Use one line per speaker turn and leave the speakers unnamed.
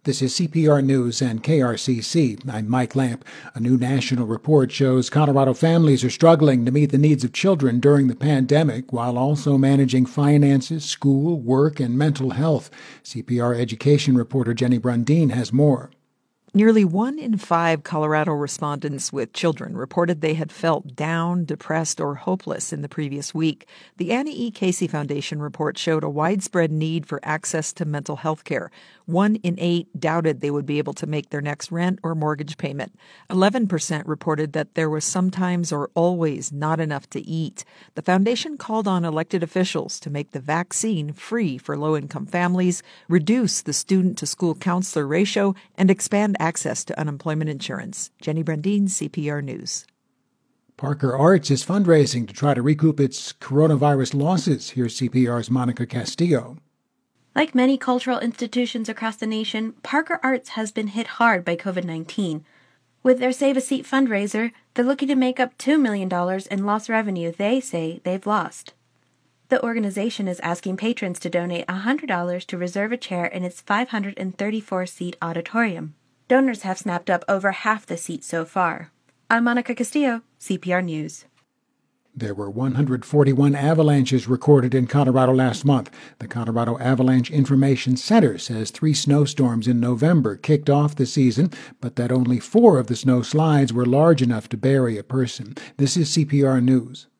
This is CPR News and KRCC. I'm Mike Lamp. A new national report shows Colorado families are struggling to meet the needs of children during the pandemic while also managing finances, school, work, and mental health. CPR education reporter Jenny Brundin has more.
Nearly 1 in 5 Colorado respondents with children reported they had felt down, depressed, or hopeless in the previous week. The Annie E. Casey Foundation report showed a widespread need for access to mental health care. 1 in 8 doubted they would be able to make their next rent or mortgage payment. 11% reported that there was sometimes or always not enough to eat. The foundation called on elected officials to make the vaccine free for low-income families, reduce the student-to-school counselor ratio, and expand access to unemployment insurance. Jenny Brundin, CPR News.
Parker Arts is fundraising to try to recoup its coronavirus losses. Here's CPR's Monica Castillo.
Like many cultural institutions across the nation, Parker Arts has been hit hard by COVID-19. With their Save a Seat fundraiser, they're looking to make up $2 million in lost revenue they say they've lost. The organization is asking patrons to donate $100 to reserve a chair in its 534-seat auditorium. Donors have snapped up over half the seats so far. I'm Monica Castillo, CPR News.
There were 141 avalanches recorded in Colorado last month. The Colorado Avalanche Information Center says 3 snowstorms in November kicked off the season, but that only 4 of the snow slides were large enough to bury a person. This is CPR News.